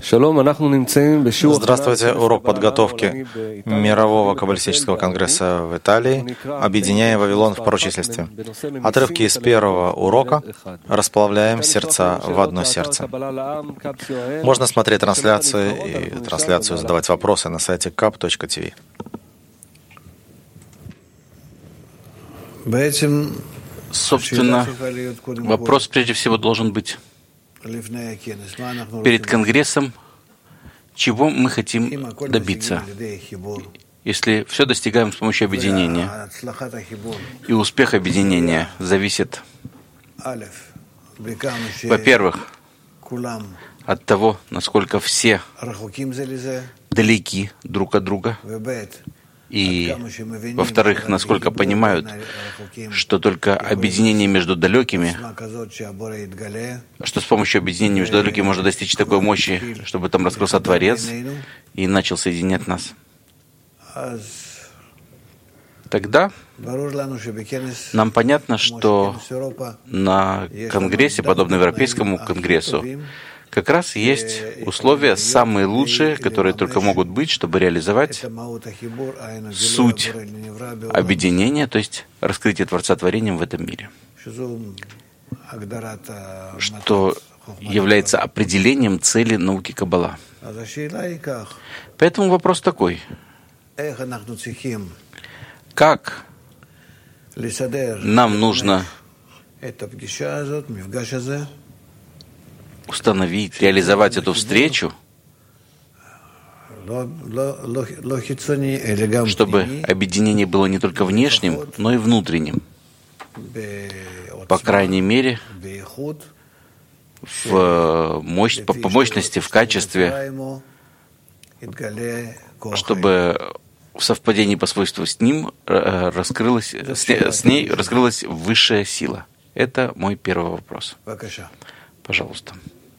Здравствуйте, урок подготовки Мирового каббалистического конгресса в Италии, объединяя Вавилон в пророчестве. Отрывки из первого урока «Расплавляем сердца в одно сердце». Можно смотреть трансляции и задавать вопросы на сайте kap.tv. Собственно, вопрос прежде всего должен быть перед Конгрессом, чего мы хотим добиться. Если все достигаем с помощью объединения, и успех объединения зависит, во-первых, от того, насколько все далеки друг от друга, и, во-вторых, насколько понимают, что только объединение между далекими, что с помощью объединения между далекими можно достичь такой мощи, чтобы там раскрылся Творец и начал соединять нас. Тогда нам понятно, что на конгрессе, подобно Европейскому конгрессу, как раз есть условия самые лучшие, которые только могут быть, чтобы реализовать суть объединения, то есть раскрытие Творца творением в этом мире, что является определением цели науки Каббала. Поэтому вопрос такой: как нам нужно установить, реализовать эту встречу, чтобы объединение было не только внешним, но и внутренним. По крайней мере, по мощности, в качестве, чтобы в совпадении по свойству с ней раскрылась высшая сила. Это мой первый вопрос. Пожалуйста.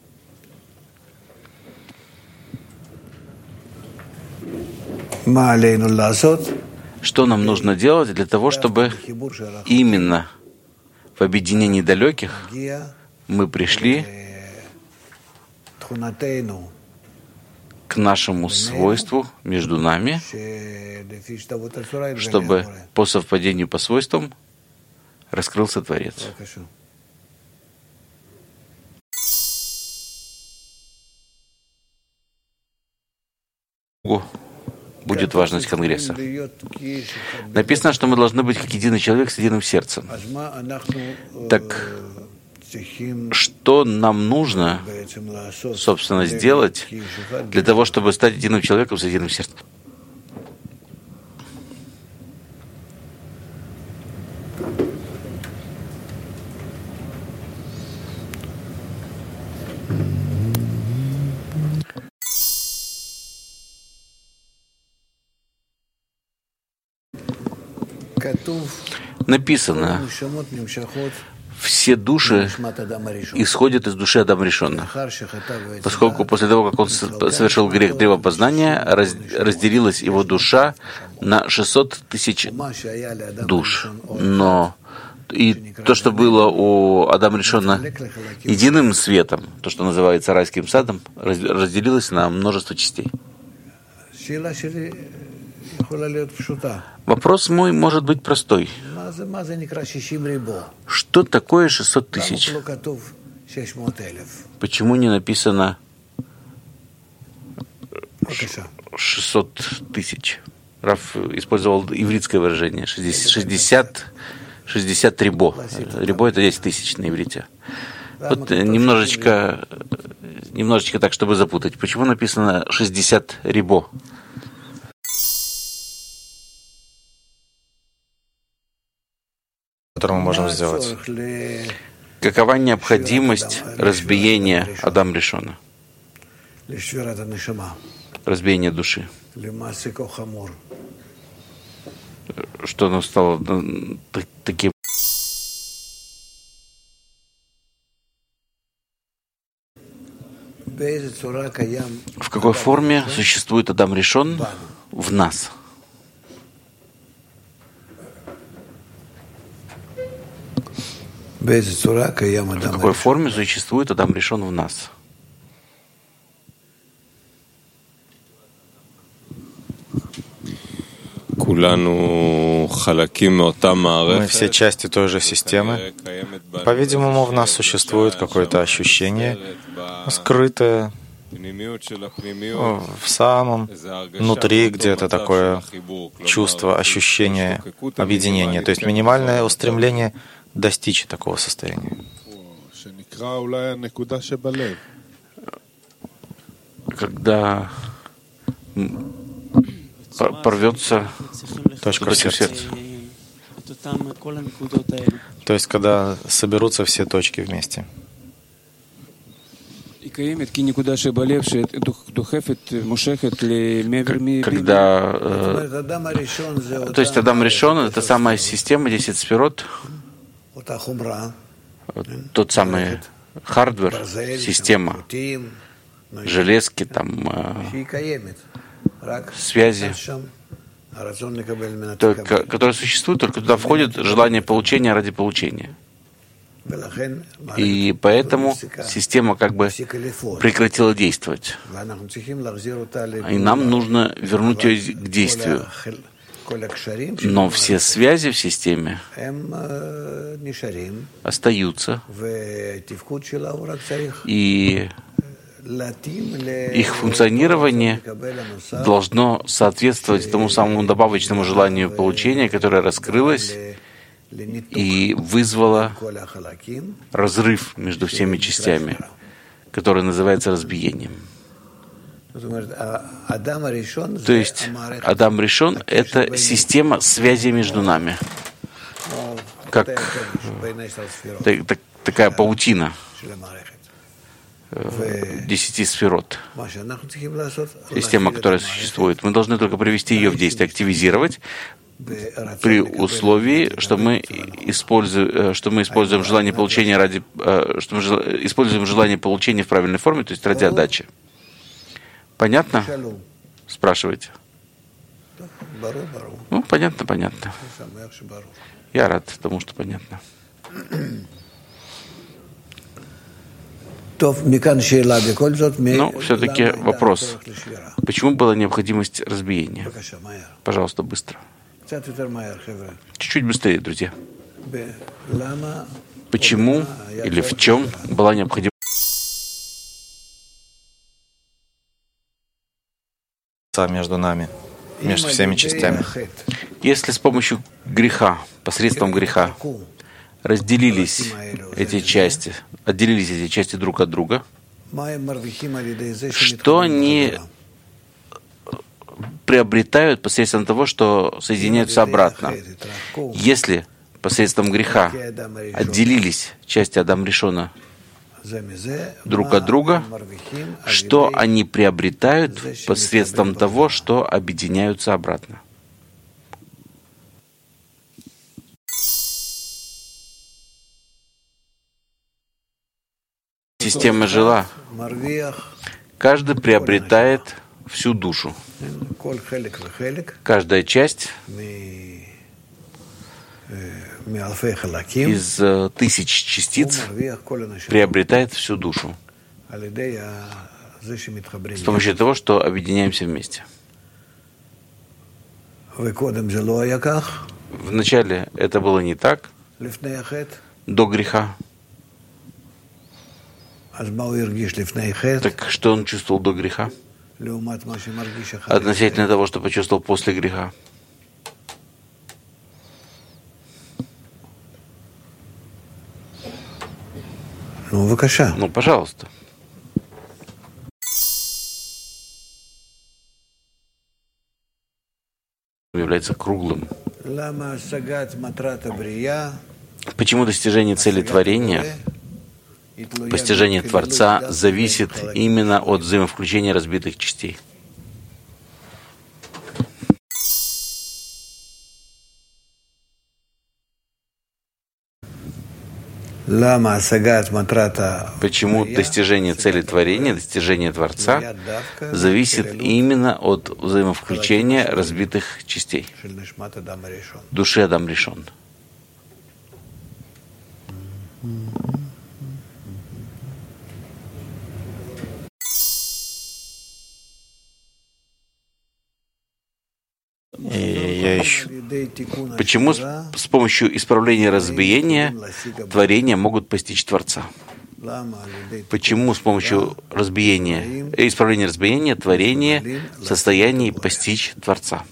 Что нам нужно делать для того, чтобы именно в объединении далеких мы пришли к нашему свойству между нами, чтобы по совпадению по свойствам раскрылся Творец? Будет важность Конгресса. Написано, что мы должны быть как единый человек с единым сердцем. Так что нам нужно, собственно, сделать для того, чтобы стать единым человеком с единым сердцем? Написано: все души исходят из души Адама Ришона, поскольку после того, как он совершил грех древопознания, разделилась его душа на 600 тысяч душ. Но и то, что было у Адама Ришона единым светом, то, что называется райским садом, разделилось на множество частей. Вопрос мой может быть простой. Что такое 600 тысяч? Почему не написано 600 тысяч? Раф использовал ивритское выражение. 60 рибо. Рибо — это 10 тысяч на иврите. Вот немножечко так, чтобы запутать. Почему написано 60 рибо? Который мы можем сделать. Какова необходимость разбиения Адама Ришона? Разбиения души. Что оно стало таким? В какой форме существует Адам Ришон в нас? В какой форме существует Адам Ришон в нас? Мы все части той же системы. По-видимому, в нас существует какое-то ощущение, скрытое в самом внутри где-то такое чувство, ощущение объединения, то есть минимальное устремление достичь такого состояния. Когда порвется точка в сердце. То есть, когда соберутся все точки вместе. Когда, то есть Адам Ришон — это самая система 10 сферот, тот самый хардвер, система, железки, там, связи, которые существуют, только туда входит желание получения ради получения. И поэтому система как бы прекратила действовать. И нам нужно вернуть ее к действию. Но все связи в системе остаются, и их функционирование должно соответствовать тому самому добавочному желанию получения, которое раскрылось и вызвало разрыв между всеми частями, который называется разбиением. То есть Адам Ришон — это система связи между нами, как такая паутина 10 сферот. Система, которая существует. Мы должны только привести ее в действие, активизировать, при условии, что мы используем желание получения что мы используем желание получения в правильной форме, то есть ради отдачи. Понятно? Спрашивайте. Ну, понятно. Я рад тому, что понятно. Но все-таки вопрос. Почему была необходимость разбиения? Пожалуйста, быстро. Чуть-чуть быстрее, друзья. Почему или в чем была необходимость между нами, между всеми частями? Если с помощью греха, посредством греха, отделились эти части друг от друга, что они приобретают посредством того, что соединяются обратно? Если посредством греха отделились части Адам Ришона друг от друга, что они приобретают посредством того, что объединяются обратно? Система жила. Каждый приобретает всю душу. Каждая часть из 1000 частиц приобретает всю душу с помощью того, что объединяемся вместе. Вначале это было не так, до греха. Так что он чувствовал до греха? Относительно того, что почувствовал после греха. Ну, пожалуйста. Является круглым. Почему достижение цели творения, постижение Творца зависит именно от взаимовключения разбитых частей? Почему достижение цели творения, достижение Творца зависит именно от взаимовключения разбитых частей души Адам Ришон? И я ищу. Почему с помощью исправления разбиения творения могут постичь Творца? Почему с помощью исправления разбиения творение в состоянии постичь Творца?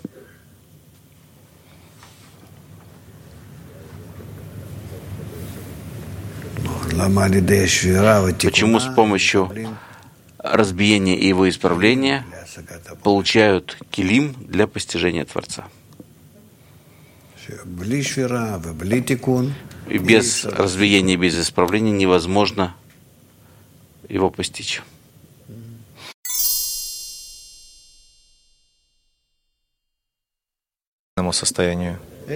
Почему с помощью разбиения и его исправления получают килим для постижения Творца? И без разбиения, без исправления невозможно его постичь. Состоянию.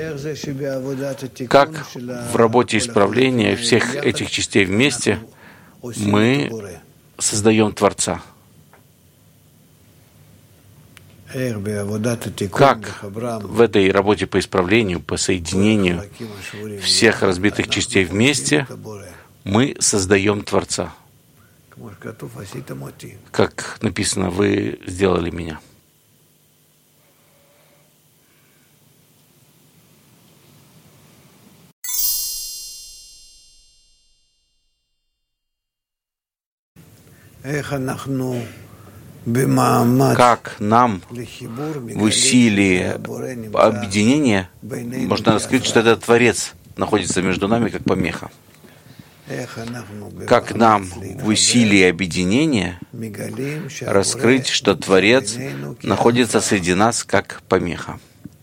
Как в работе исправления всех этих частей вместе мы создаем Творца? Как в этой работе по исправлению, по соединению всех разбитых частей вместе мы создаем Творца? Как написано, вы сделали меня. Как нам в усилии объединения можно раскрыть, что этот Творец находится между нами как помеха? Как нам в усилии объединения раскрыть, что Творец находится среди нас как помеха?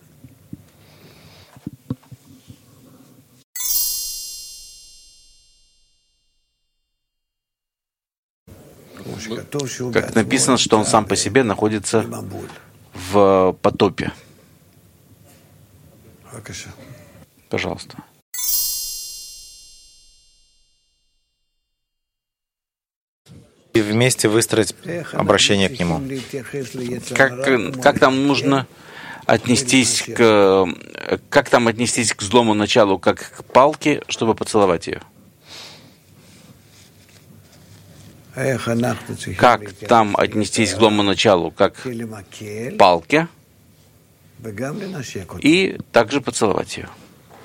Как написано, что он сам по себе находится в потопе. Пожалуйста. И вместе выстроить обращение к Нему. Как нам нужно отнестись к злому началу, как к палке, чтобы поцеловать ее? Как там отнестись к злому началу, как к палке, и также поцеловать ее?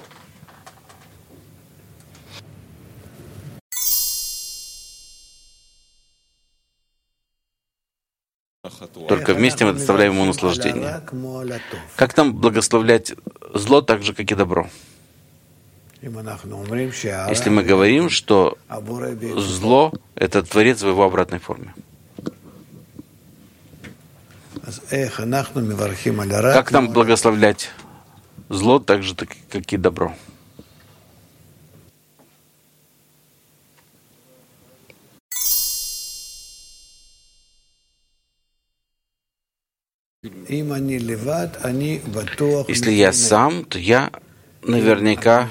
Только вместе мы доставляем ему наслаждение. Как нам благословлять зло так же, как и добро? Если мы говорим, что зло — это Творец в его обратной форме. Как нам благословлять зло так же, как и добро? Если я сам, то я наверняка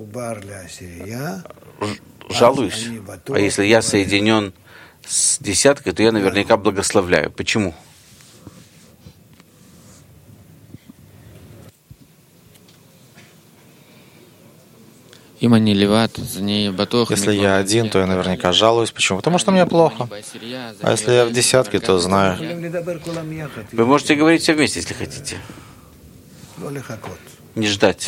жалуюсь. А если я соединен с десяткой, то я наверняка благословляю. Почему? Если я один, то я наверняка жалуюсь. Почему? Потому что мне плохо. А если я в десятке, то знаю. Вы можете говорить все вместе, если хотите. Не ждать.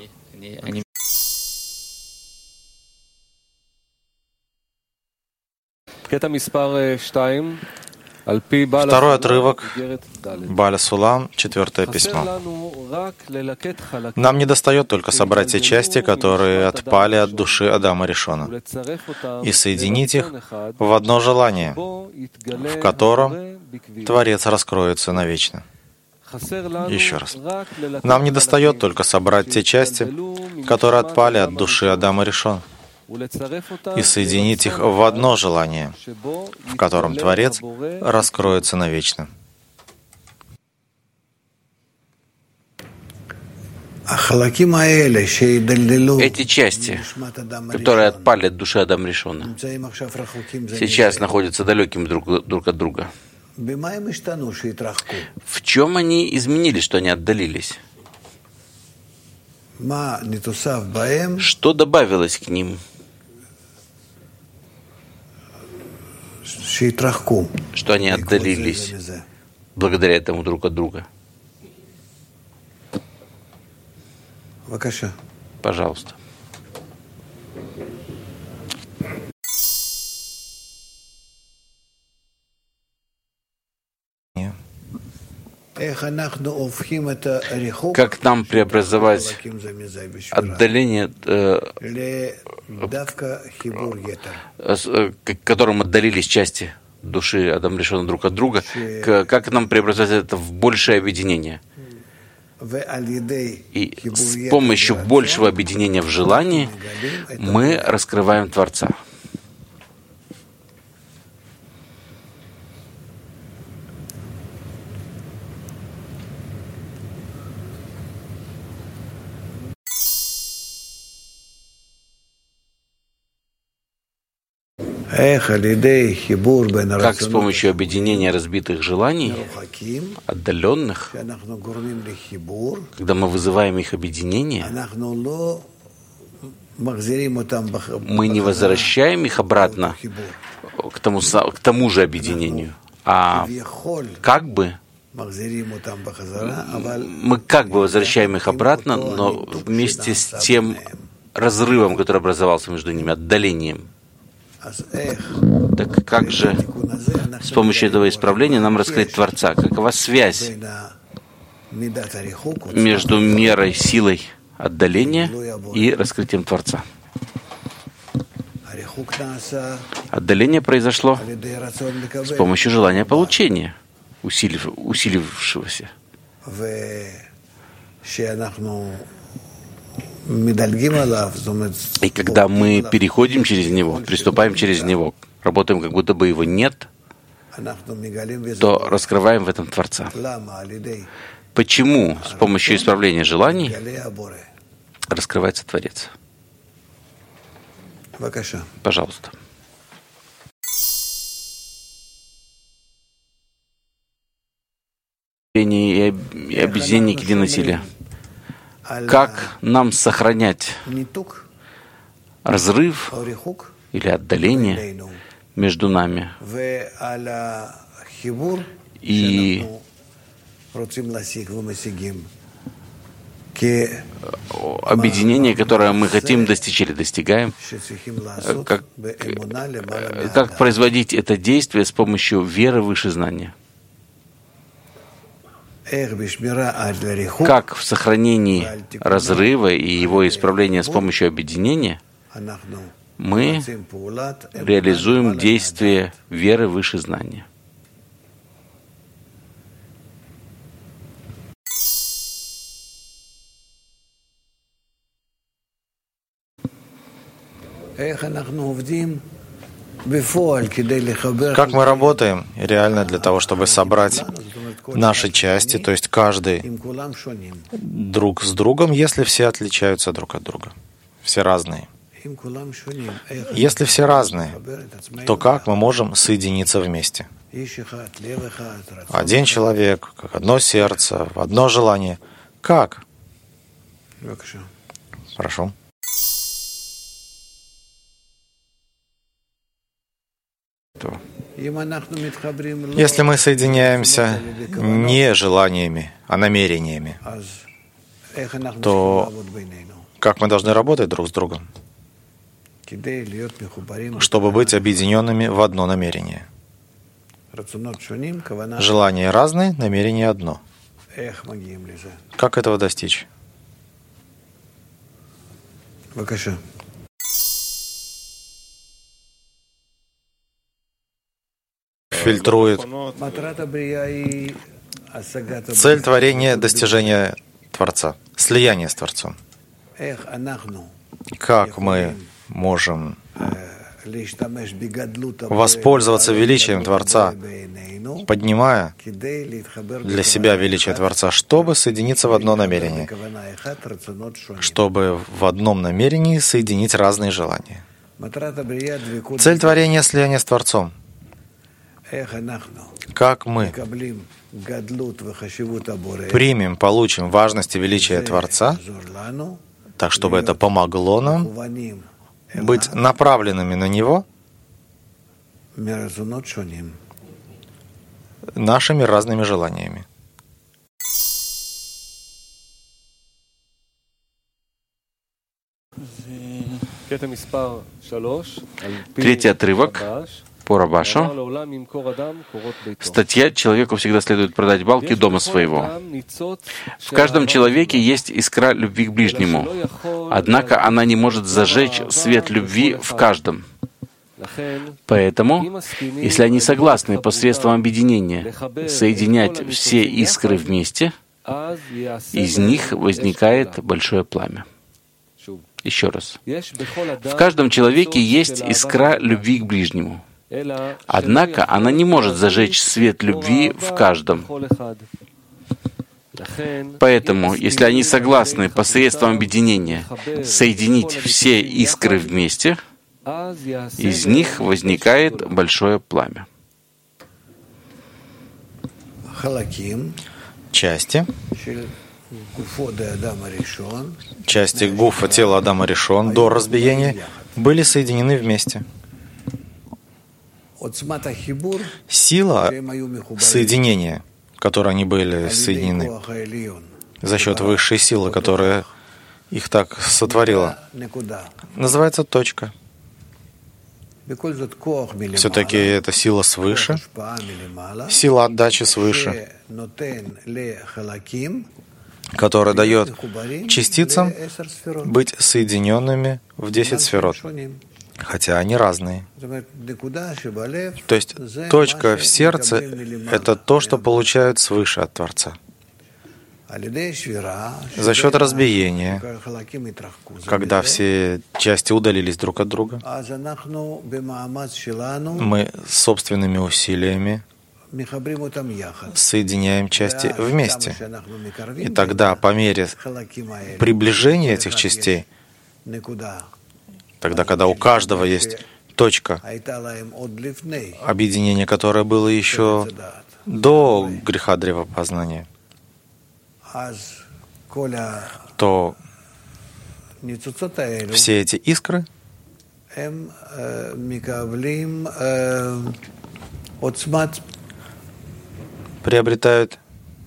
Второй отрывок, Бааля Сулам, 4 письмо. Нам недостает только собрать те части, которые отпали от души Адама Ришона, и соединить их в одно желание, в котором Творец раскроется навечно. Еще раз. Нам недостает только собрать те части, которые отпали от души Адама Ришона, и соединить их в одно желание, в котором Творец раскроется навечно. Эти части, которые отпали от души Адама Ришона, сейчас находятся далекими друг от друга. В чем они изменились, что они отдалились? Что добавилось к ним? Что они отдалились благодаря этому друг от друга? Пожалуйста. Как нам преобразовать отдаление, которым отдалились части души Адам Ришона друг от друга, как нам преобразовать это в большее объединение? И с помощью большего объединения в желании мы раскрываем Творца. Как с помощью объединения разбитых желаний, отдаленных, когда мы вызываем их объединение, мы не возвращаем их обратно к тому же объединению, а мы возвращаем их обратно, но вместе с тем разрывом, который образовался между ними, отдалением. Так как же с помощью этого исправления нам раскрыть Творца? Какова связь между мерой, силой отдаления и раскрытием Творца? Отдаление произошло с помощью желания получения, усилившегося. И когда мы переходим через него, приступаем через него, работаем, как будто бы его нет, то раскрываем в этом Творца. Почему с помощью исправления желаний раскрывается Творец? Пожалуйста. И объединение к единой силе. Как нам сохранять разрыв или отдаление между нами и объединение, которое мы хотим достичь или достигаем, как производить это действие с помощью веры выше знания? Как в сохранении разрыва и его исправления с помощью объединения мы реализуем действие веры выше знания? Как мы работаем реально для того, чтобы собрать наши части, то есть каждый друг с другом, если все отличаются друг от друга, все разные. Если все разные, то как мы можем соединиться вместе? Один человек, как одно сердце, одно желание. Как? Прошу. Если мы соединяемся не желаниями, а намерениями, то как мы должны работать друг с другом, чтобы быть объединенными в одно намерение? Желания разные, намерение одно. Как этого достичь? Фильтрует. Цель творения — достижение Творца, слияние с Творцом. Как мы можем воспользоваться величием Творца, поднимая для себя величие Творца, чтобы соединиться в одно намерение, чтобы в одном намерении соединить разные желания. Цель творения — слияние с Творцом. Как мы примем, получим важность и величие Творца, так чтобы это помогло нам быть направленными на Него нашими разными желаниями. Третий отрывок по Рабашу. Статья «Человеку всегда следует продать балки дома своего». В каждом человеке есть искра любви к ближнему, однако она не может зажечь свет любви в каждом. Поэтому, если они согласны посредством объединения соединять все искры вместе, из них возникает большое пламя. Еще раз. В каждом человеке есть искра любви к ближнему. Однако она не может зажечь свет любви в каждом. Поэтому, если они согласны посредством объединения соединить все искры вместе, из них возникает большое пламя. Части гуфа тела Адама Ришон до разбиения были соединены вместе. Сила соединения, которой они были соединены, за счет высшей силы, которая их так сотворила, называется точка. Все-таки это сила свыше, сила отдачи свыше, которая дает частицам быть соединенными в 10 сферот, хотя они разные. То есть точка в сердце — это то, что получают свыше от Творца. За счет разбиения, когда все части удалились друг от друга, мы собственными усилиями соединяем части вместе. И тогда, по мере приближения этих частей, тогда, когда у каждого есть точка объединения, которое было еще до греха древопознания, то все эти искры приобретают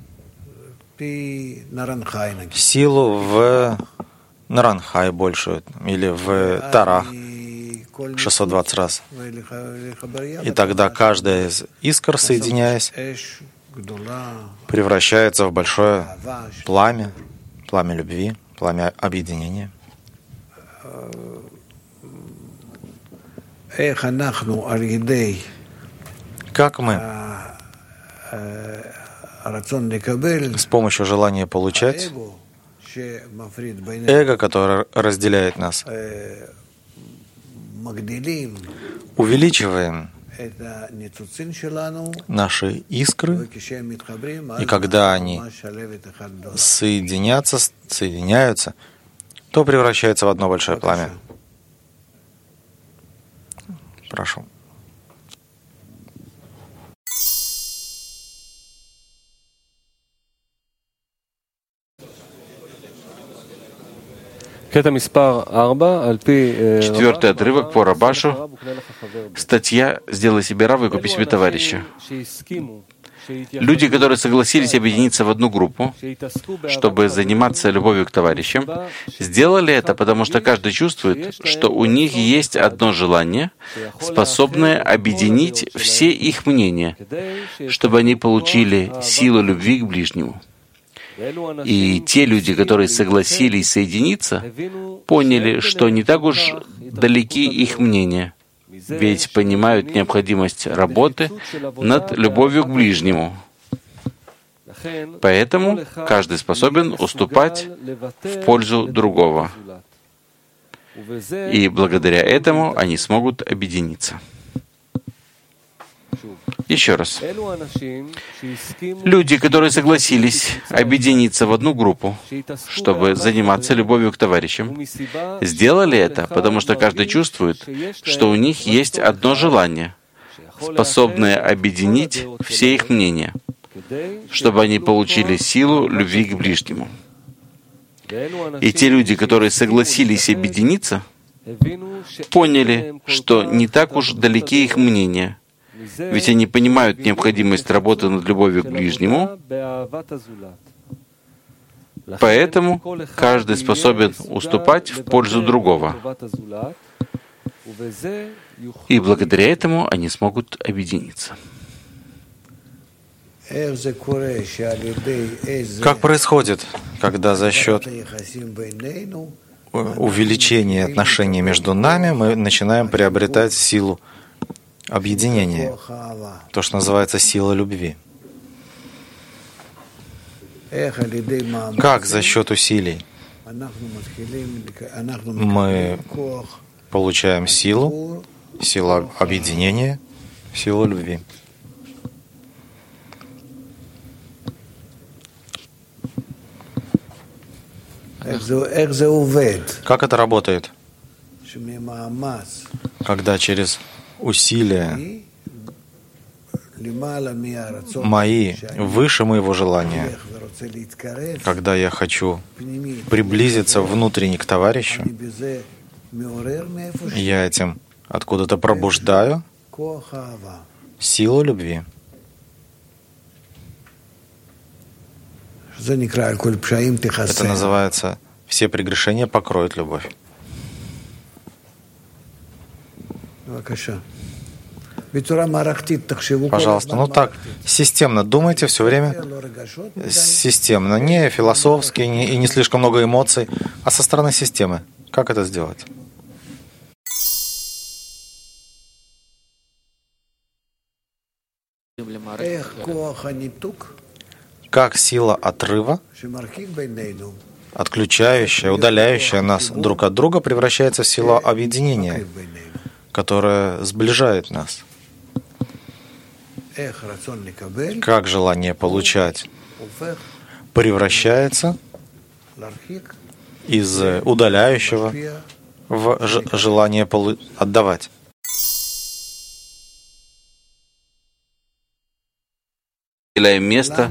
силу в Наранхай большую, или в Тарах 620 раз. И тогда каждая из искр, соединяясь, превращается в большое пламя, пламя любви, пламя объединения. Как мы с помощью желания получать, эго, которое разделяет нас, увеличиваем наши искры, и когда они соединяются, то превращается в одно большое пламя. Прошу. Четвертый отрывок по Рабашу. Статья «Сделай себе рава и купи себе товарища». Люди, которые согласились объединиться в одну группу, чтобы заниматься любовью к товарищам, сделали это, потому что каждый чувствует, что у них есть одно желание, способное объединить все их мнения, чтобы они получили силу любви к ближнему. И те люди, которые согласились соединиться, поняли, что не так уж далеки их мнения, ведь понимают необходимость работы над любовью к ближнему. Поэтому каждый способен уступать в пользу другого. И благодаря этому они смогут объединиться. Еще раз. Люди, которые согласились объединиться в одну группу, чтобы заниматься любовью к товарищам, сделали это, потому что каждый чувствует, что у них есть одно желание, способное объединить все их мнения, чтобы они получили силу любви к ближнему. И те люди, которые согласились объединиться, поняли, что не так уж далеки их мнения, ведь они понимают необходимость работы над любовью к ближнему, Поэтому каждый способен уступать в пользу другого. И благодаря этому они смогут объединиться. Как происходит, когда за счет увеличения отношений между нами мы начинаем приобретать силу объединения, то, что называется сила любви? Как за счет усилий мы получаем силу объединения, силу любви? Как это работает? Когда через усилия мои выше моего желания, когда я хочу приблизиться внутренне к товарищу, я этим откуда-то пробуждаю силу любви. Это называется «все прегрешения покроют любовь». Пожалуйста, так, системно думайте все время, системно, не философски и не слишком много эмоций, а со стороны системы. Как это сделать? Как сила отрыва, отключающая, удаляющая нас друг от друга, превращается в силу объединения, которая сближает нас. Как желание получать превращается из удаляющего в желание отдавать. Место.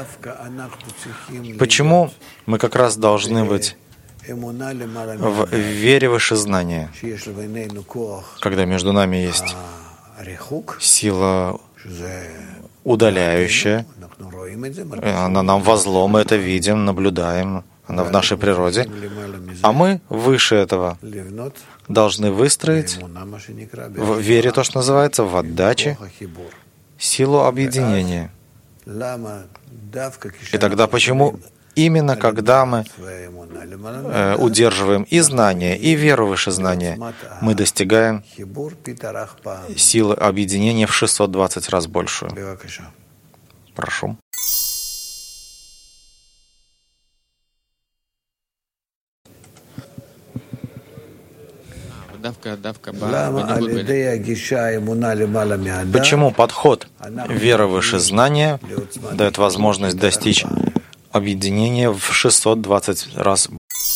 Почему мы как раз должны быть в вере выше знания, когда между нами есть сила удаляющая, она нам во зло, мы это видим, наблюдаем, она в нашей природе, а мы выше этого должны выстроить в вере, то, что называется, в отдаче, силу объединения. И тогда почему именно когда мы удерживаем и знания, и веру выше знания, мы достигаем силы объединения в 620 раз большую? Прошу. Почему подход «вера выше знания» дает возможность достичь объединения в 620 раз?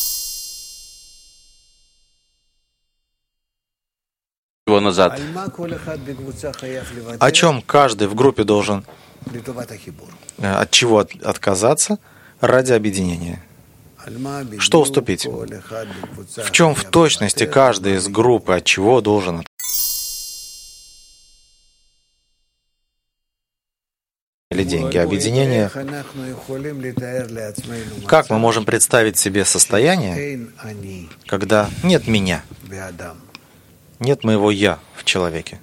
Назад. О чем каждый в группе должен от чего отказаться ради объединения? Что уступить? В чем в точности каждый из группы от чего должен или деньги объединения? Как мы можем представить себе состояние, когда нет меня, нет моего «я» в человеке?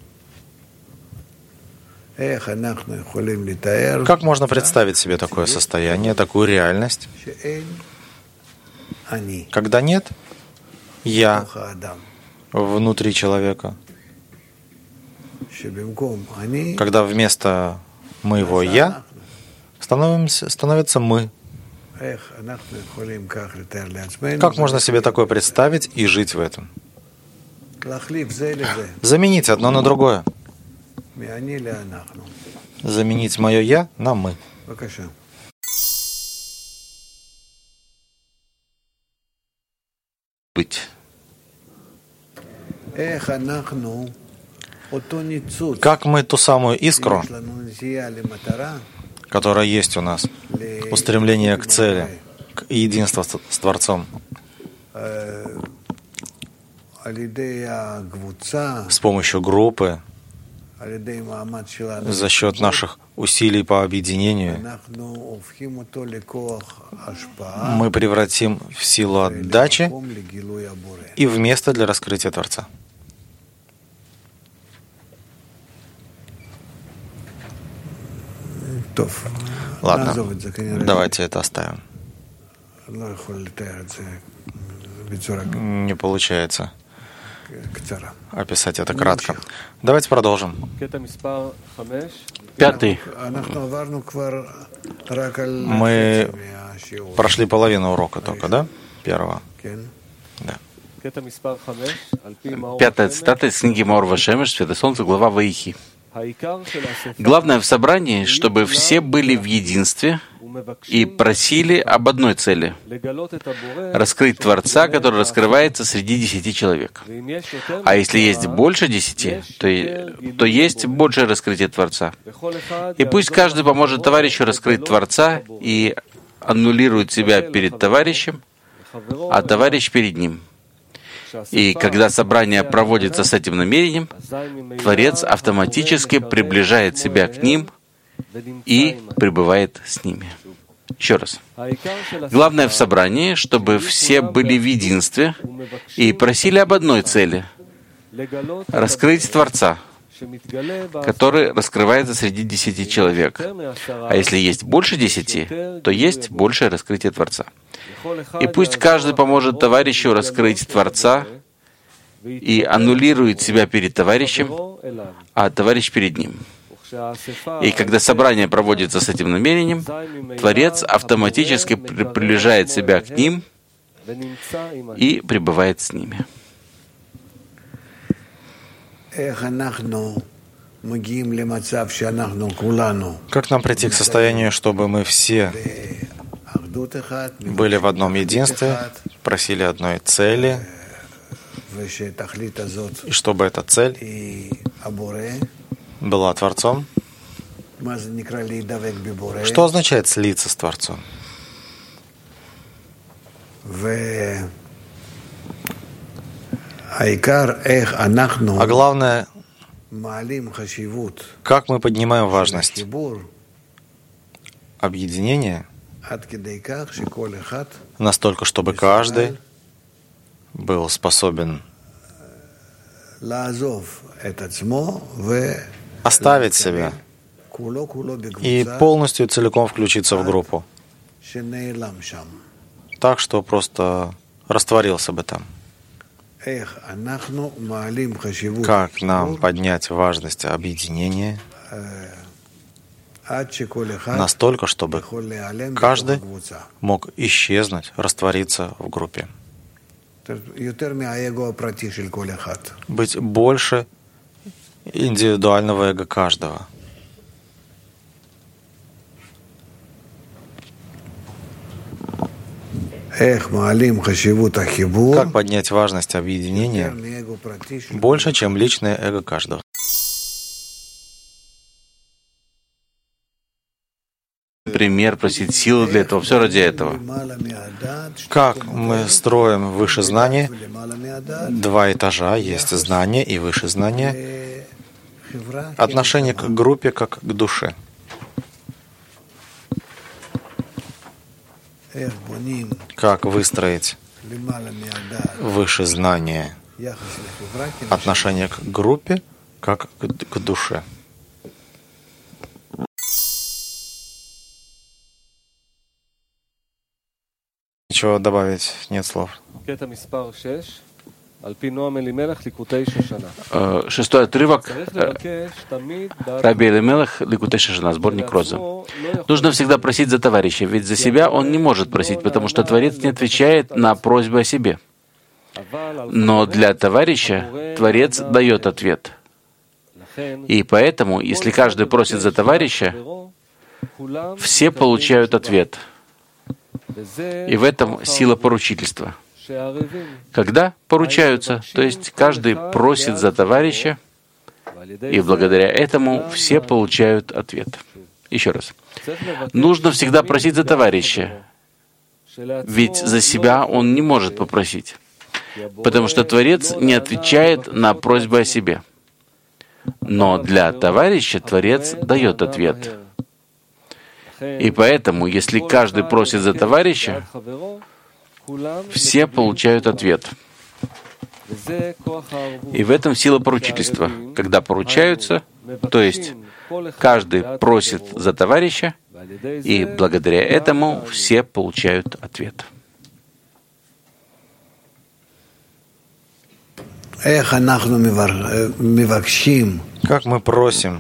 Как можно представить себе такое состояние, такую реальность, когда нет «я» внутри человека, когда вместо моего «я» становится «мы»? Как можно себе такое представить и жить в этом? Заменить одно на другое. Заменить мое «я» на «мы». Быть. Как мы ту самую искру, которая есть у нас, устремление к цели, к единству с Творцом, с помощью группы, за счет наших усилий по объединению, мы превратим в силу отдачи и в место для раскрытия Творца. Ладно, давайте это оставим. Не получается описать это кратко. Давайте продолжим. 5. Мы прошли половину урока только, да? Первого. Да. 5 цитата из книги Маор Вашемеш, Света Солнца, глава Ваихи. Главное в собрании, чтобы все были в единстве и просили об одной цели — раскрыть Творца, который раскрывается среди 10 человек. А если есть больше 10, то есть большее раскрытие Творца. И пусть каждый поможет товарищу раскрыть Творца и аннулирует себя перед товарищем, а товарищ перед ним. И когда собрание проводится с этим намерением, Творец автоматически приближает себя к ним и пребывает с ними. Еще раз. Главное в собрании, чтобы все были в единстве и просили об одной цели — раскрыть Творца, который раскрывается среди 10 человек. А если есть больше 10, то есть большее раскрытие Творца. И пусть каждый поможет товарищу раскрыть Творца и аннулирует себя перед товарищем, а товарищ перед ним. И когда собрание проводится с этим намерением, Творец автоматически приближает себя к ним и пребывает с ними. Как нам прийти к состоянию, чтобы мы все были в одном единстве, просили одной цели, и чтобы эта цель была Творцом? Что означает слиться с Творцом? А главное, как мы поднимаем важность объединения настолько, чтобы каждый был способен оставить себя и полностью целиком включиться в группу, так что просто растворился бы там. Как нам поднять важность объединения настолько, чтобы каждый мог исчезнуть, раствориться в группе? Быть больше индивидуального эго каждого. Как поднять важность объединения больше, чем личное эго каждого? Пример, просить силы для этого, все ради этого. Как мы строим выше знания? 2 этажа, есть знание и выше знания. Отношение к группе как к душе. Как выстроить выше знания отношение к группе как к душе? Ничего добавить, нет слов. 6 отрывок. Раби Элимелех, Ликутей Шашана, сборник Розы. Нужно всегда просить за товарища, ведь за себя он не может просить, потому что Творец не отвечает на просьбы о себе. Но для товарища Творец дает ответ. И поэтому, если каждый просит за товарища, все получают ответ. И в этом сила поручительства. Когда поручаются, то есть каждый просит за товарища, и благодаря этому все получают ответ. Еще раз. Нужно всегда просить за товарища, ведь за себя он не может попросить, потому что Творец не отвечает на просьбы о себе. Но для товарища Творец дает ответ. И поэтому, если каждый просит за товарища, все получают ответ. И в этом сила поручительства. Когда поручаются, то есть каждый просит за товарища, и благодаря этому все получают ответ. Как мы просим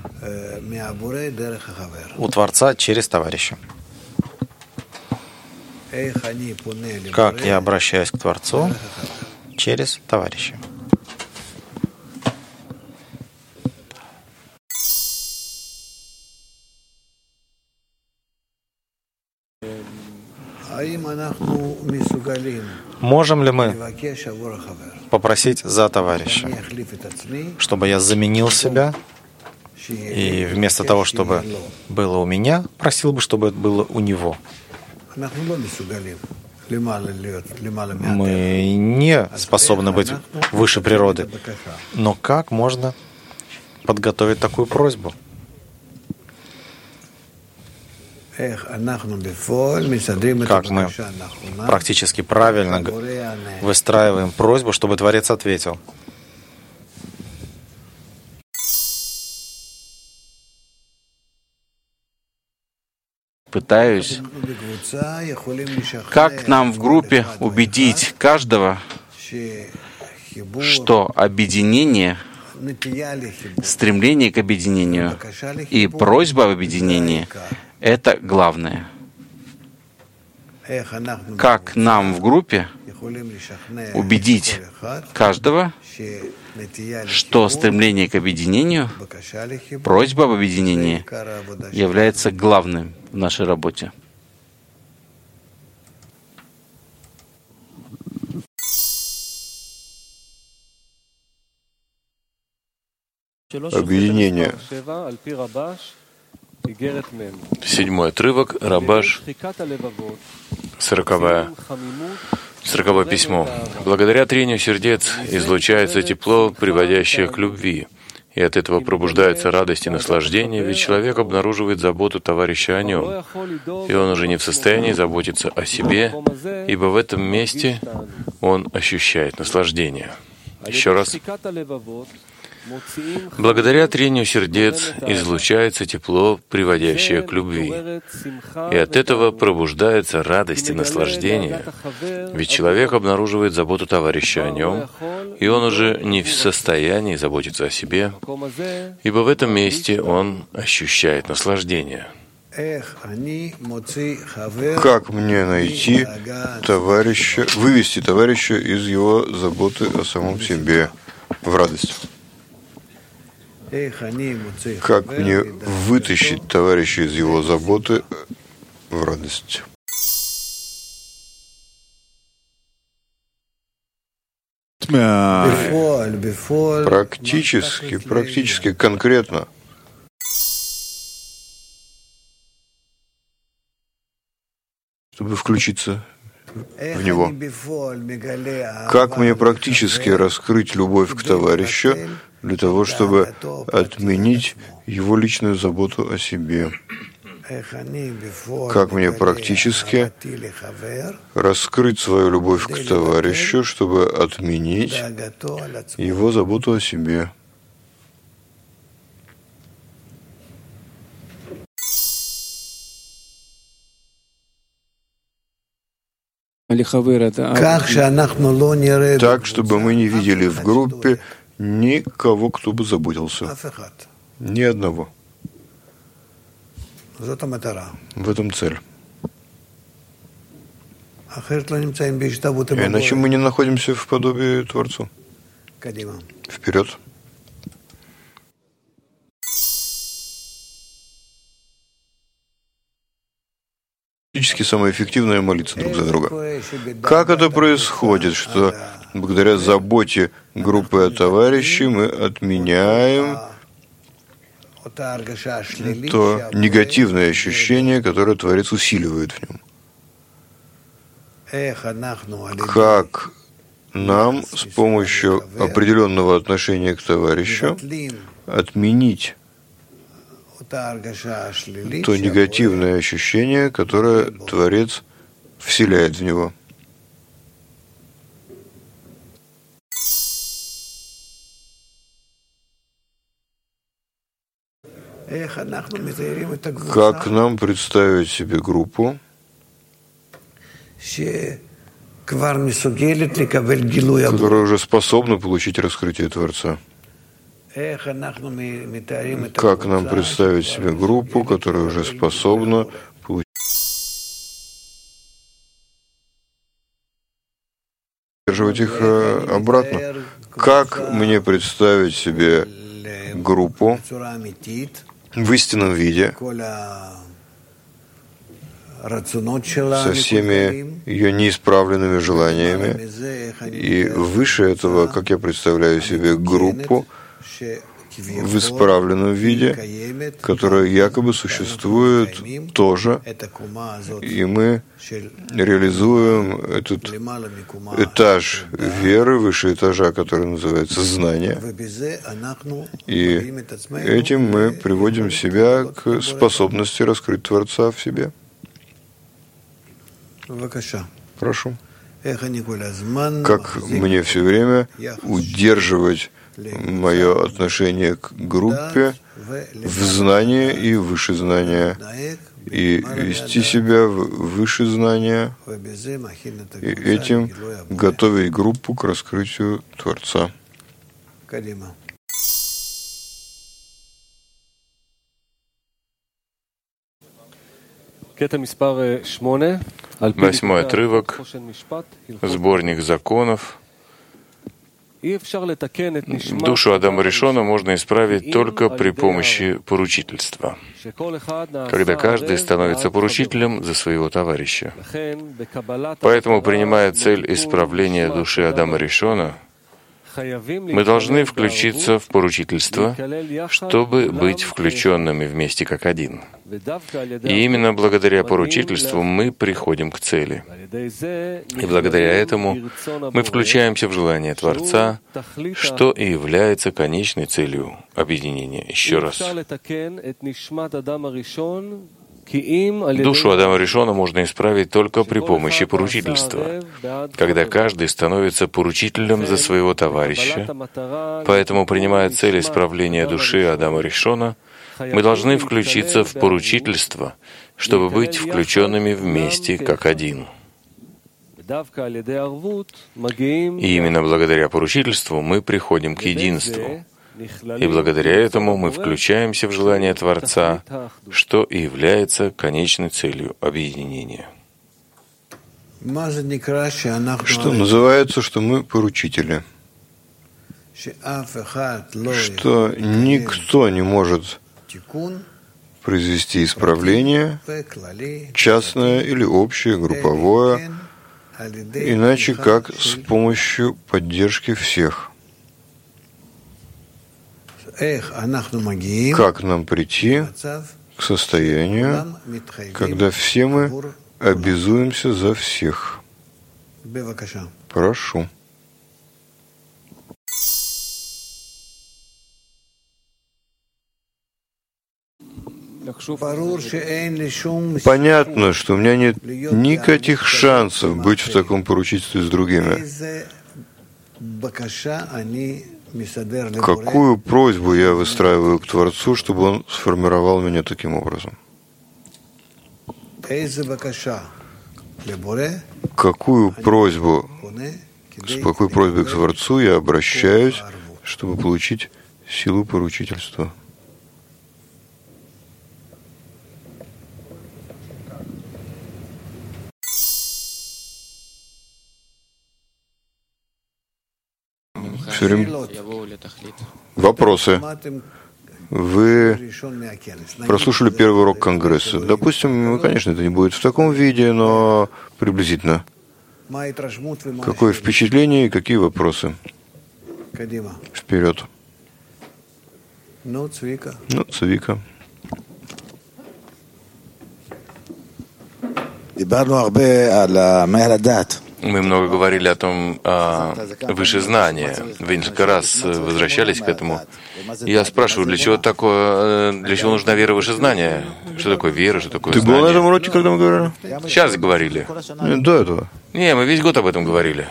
у Творца через товарища? Как я обращаюсь к Творцу через товарища? Можем ли мы попросить за товарища, чтобы я заменил себя, и вместо того, чтобы было у меня, просил бы, чтобы это было у него? Мы не способны быть выше природы. Но как можно подготовить такую просьбу? Как мы практически правильно выстраиваем просьбу, чтобы Творец ответил? Пытаюсь, как нам в группе убедить каждого, что объединение, стремление к объединению и просьба об объединении — это главное. Как нам в группе убедить каждого, что стремление к объединению, просьба об объединении является главным в нашей работе? Объединение. 7-й отрывок, Рабаш, 40-е письмо. Благодаря трению сердец излучается тепло, приводящее к любви, и от этого пробуждается радость и наслаждение, ведь человек обнаруживает заботу товарища о нем, и он уже не в состоянии заботиться о себе, ибо в этом месте он ощущает наслаждение. Еще раз. Благодаря трению сердец излучается тепло, приводящее к любви, и от этого пробуждается радость и наслаждение, ведь человек обнаруживает заботу товарища о нем, и он уже не в состоянии заботиться о себе, ибо в этом месте он ощущает наслаждение. Как мне найти товарища, вывести товарища из его заботы о самом себе в радость? Как мне вытащить товарища из его заботы в радость? Практически, конкретно. Чтобы включиться в него. Как мне практически раскрыть любовь к товарищу для того, чтобы отменить его личную заботу о себе? Как мне практически раскрыть свою любовь к товарищу, чтобы отменить его заботу о себе? Так, чтобы мы не видели в группе никого, кто бы заботился. Ни одного. В этом цель. Иначе мы не находимся в подобии Творцу. Вперед. Практически самое эффективное — молиться друг за друга. Как это происходит, что благодаря заботе группы о товарище мы отменяем то негативное ощущение, которое Творец усиливает в нем? Как нам с помощью определенного отношения к товарищу отменить то негативное ощущение, которое Творец вселяет в него. Как нам представить себе группу, которая уже способна получить раскрытие Творца? Как нам представить себе группу, которая уже способна получить их обратно? Как мне представить себе группу в истинном виде, со всеми ее неисправленными желаниями, и выше этого, как я представляю себе группу в исправленном виде, которая якобы существует тоже, и мы реализуем этот этаж веры, выше этажа, который называется знание, и этим мы приводим себя к способности раскрыть Творца в себе. Прошу. Как мне все время удерживать мое отношение к группе в знание и выше знания, и вести себя в выше знания, и этим готовить группу к раскрытию Творца. 8-й отрывок, сборник законов. Душу Адама Ришона можно исправить только при помощи поручительства, когда каждый становится поручителем за своего товарища. Поэтому, принимая цель исправления души Адама Ришона, мы должны включиться в поручительство, чтобы быть включенными вместе как один. И именно благодаря поручительству мы приходим к цели. И благодаря этому мы включаемся в желание Творца, что и является конечной целью объединения. Еще раз. Душу Адама Ришона можно исправить только при помощи поручительства, когда каждый становится поручителем за своего товарища. Поэтому, принимая цель исправления души Адама Ришона, мы должны включиться в поручительство, чтобы быть включенными вместе как один. И именно благодаря поручительству мы приходим к единству. И благодаря этому мы включаемся в желание Творца, что и является конечной целью объединения. Что называется, что мы поручители, что никто не может произвести исправление, частное или общее, групповое, иначе как с помощью поддержки всех. Как нам прийти к состоянию, когда все мы обязуемся за всех? Прошу. Понятно, что у меня нет никаких шансов быть в таком поручительстве с другими. Какую просьбу я выстраиваю к Творцу, чтобы Он сформировал меня таким образом? Какую просьбу, с какой просьбой к Творцу я обращаюсь, чтобы получить силу поручительства? Все время вопросы. Вы прослушали первый урок Конгресса. Допустим, конечно, это не будет в таком виде, но приблизительно. Какое впечатление и какие вопросы? Вперед. Цвика. Мы много говорили о том, о выше знания. Вы несколько раз возвращались к этому. Я спрашиваю, для чего нужна вера выше знания? Что такое вера, что такое знание? Ты был на этом уроке, когда мы говорили? Сейчас говорили. До этого. Не, мы весь год об этом говорили.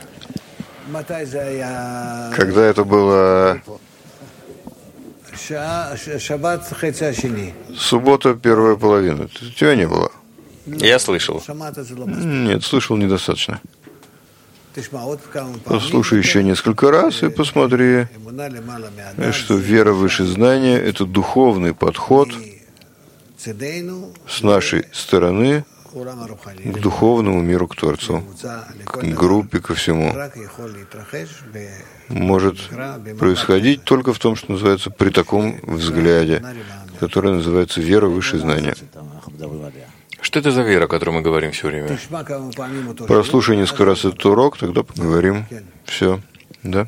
Когда это было? Суббота, первая половина. Тебя не было. Я слышал. Нет, слышал недостаточно. Послушай еще несколько раз и посмотри, что вера выше знания — это духовный подход с нашей стороны к духовному миру, к Творцу, к группе, ко всему. Может происходить только в том, что называется при таком взгляде, который называется вера выше знания. Что это за вера, о которой мы говорим все время? Прослушай несколько раз этот урок, тогда поговорим. Все. Да?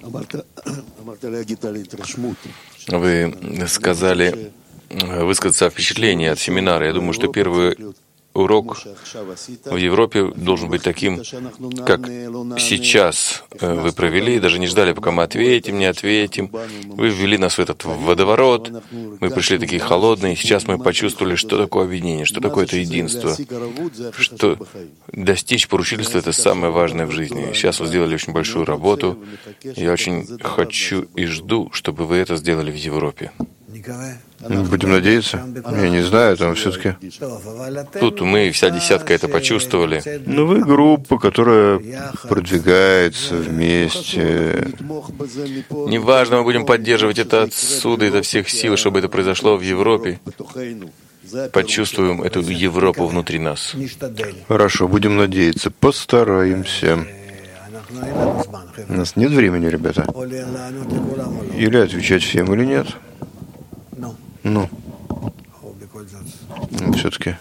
Вы сказали высказаться о впечатлении от семинара. Я думаю, что первый урок в Европе должен быть таким, как сейчас вы провели, даже не ждали, пока мы ответим, не ответим. Вы ввели нас в этот водоворот, мы пришли такие холодные, сейчас мы почувствовали, что такое объединение, что такое это единство, что достичь поручительства — это самое важное в жизни. Сейчас вы сделали очень большую работу, я очень хочу и жду, чтобы вы это сделали в Европе. Будем надеяться. Я не знаю, там все-таки. Тут мы, вся десятка, это почувствовали. Но вы группа, которая продвигается вместе. Неважно, мы будем поддерживать это отсюда, изо всех сил, чтобы это произошло в Европе. Почувствуем эту Европу внутри нас. Хорошо, будем надеяться. Постараемся. У нас нет времени, ребята. Или отвечать всем, или нет. Ну, все-таки.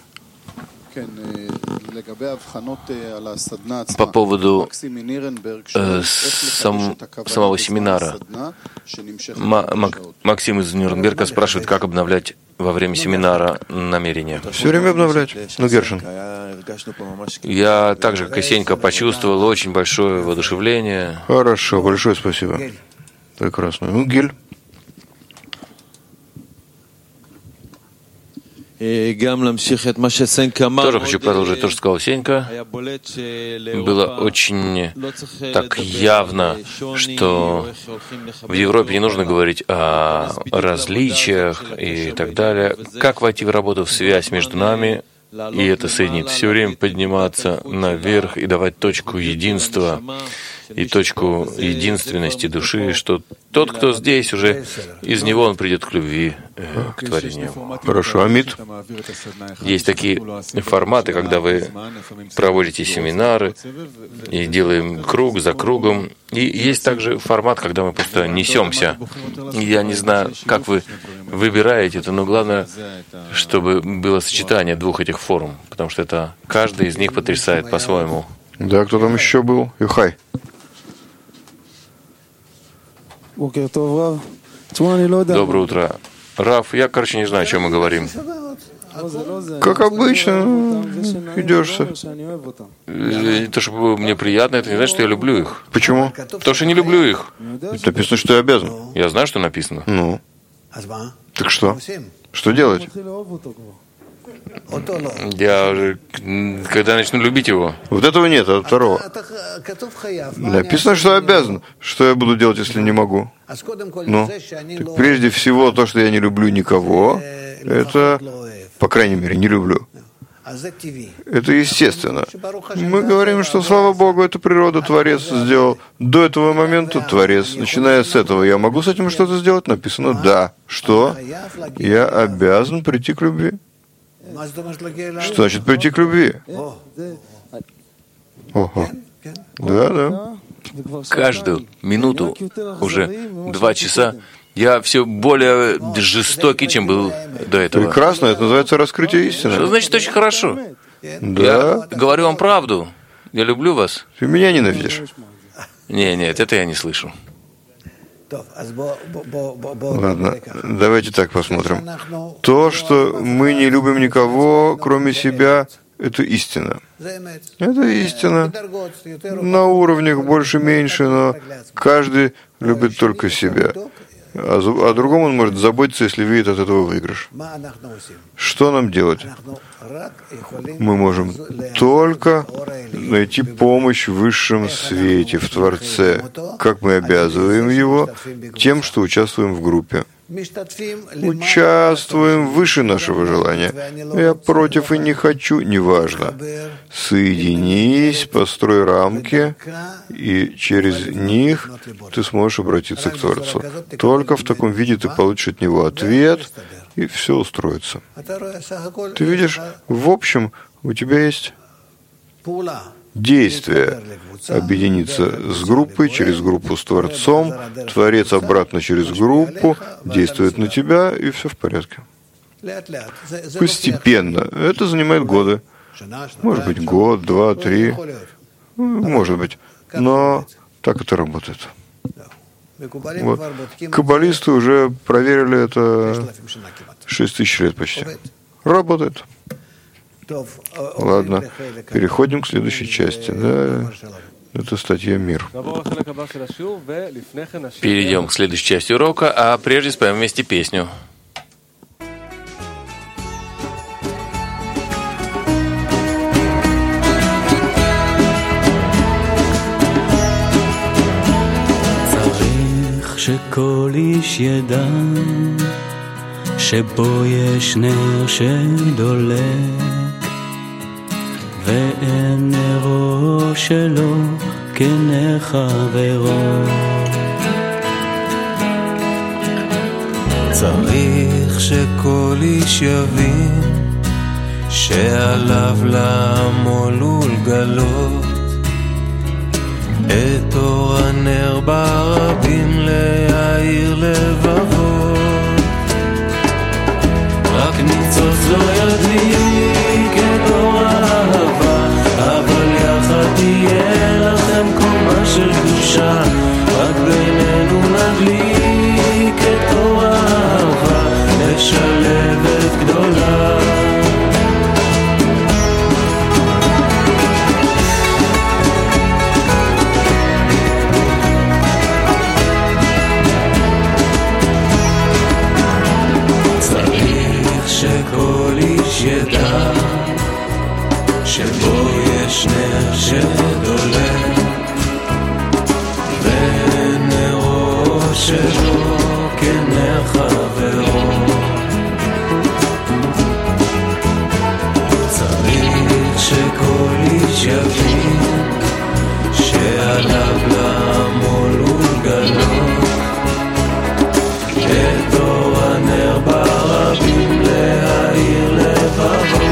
По поводу самого семинара. Максим из Нюрнберга спрашивает, как обновлять во время семинара намерения. Все время обновлять. Ну, Гершин. Я также, как и Сенька, почувствовал очень большое воодушевление. Хорошо, большое спасибо. Прекрасно. Ну, Гиль. Тоже хочу продолжить то, что сказал Сенька. Было очень так явно, что в Европе не нужно говорить о различиях и так далее. Как войти в работу, в связь между нами, и это соединит. Все время подниматься наверх и давать точку единства и точку единственности души, что тот, кто здесь, уже из него он придет к любви, к творению. Хорошо, Амит. Есть такие форматы, когда вы проводите семинары и делаем круг за кругом. И есть также формат, когда мы просто несемся. Я не знаю, как вы выбираете это, но главное, чтобы было сочетание двух этих форм, потому что это каждый из них потрясает по-своему. Да, кто там еще был? Юхай. Доброе утро. Раф, я, не знаю, о чем мы говорим. Как обычно, идешься. То, что мне приятно, это не значит, что я люблю их. Почему? Потому что не люблю их. Написано, что я обязан. Я знаю, что написано. Ну. Так что? Что делать? Я уже, когда начну любить его. Вот этого нет, а второго. Написано, что обязан. Что я буду делать, если не могу? Ну, так прежде всего, то, что я не люблю никого, это, по крайней мере, не люблю. Это естественно. Мы говорим, что, слава Богу, это природа, Творец сделал. До этого момента Творец. Начиная с этого, я могу с этим что-то сделать? Написано «да». Что? Я обязан прийти к любви. Что значит прийти к любви? Ого. Да. Каждую минуту, уже 2 часа, я все более жестокий, чем был до этого. Прекрасно, это называется раскрытие истины. Что значит очень хорошо? Да. Я говорю вам правду. Я люблю вас. Ты меня ненавидишь. Нет, это я не слышу. Ладно, давайте так посмотрим. То, что мы не любим никого, кроме себя, это истина. Это истина. На уровнях больше-меньше, но каждый любит только себя. О другом он может заботиться, если видит от этого выигрыш. Что нам делать? Мы можем только найти помощь в высшем свете, в Творце. Как мы обязываем его? Тем, что участвуем в группе. Участвуем выше нашего желания. Я против и не хочу, неважно. Соединись, построй рамки, и через них ты сможешь обратиться к Творцу. Только в таком виде ты получишь от него ответ, и все устроится. Ты видишь, в общем, у тебя есть действие. Объединиться с группой, через группу с Творцом, Творец обратно через группу, действует на тебя, и все в порядке. Постепенно. Это занимает годы. Может быть, год, 2, 3. Может быть. Но так это работает. Вот. Каббалисты уже проверили это 6000 лет почти. Работает. Ладно, переходим к следующей части. Да, это статья «Мир». Перейдем к следующей части урока, а прежде споем вместе песню. שכל איש ידע שבו יש נר שדולק ואין נרו שלו כנר חברו. צריך שכל איש יבין שעליו לעמול ולגלות את אור הנר ברבים להאיר לבבות. רק ניצוץ לא ידליק את אור האהבה, אבל יחד תהיה לכם קומה של קדושה. רק בינינו נדליק את אור האהבה, לשלבת גדולה. שכל איש ידע שבו יש נר שדולק ונרו שלו כנר חברו. צריך שכל איש יבין שעליו לעמול ולגלות את אור הנר ברבים להאיר לבבות.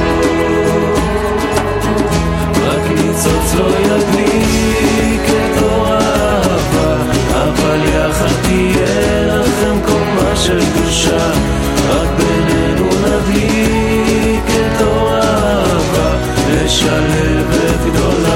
רק ניצוץ לא ידליק את אור האהבה, אבל יחד תהיה לכם קומה של קדושה. רק בינינו נדליק את אור האהבה, לשלבת גדולה.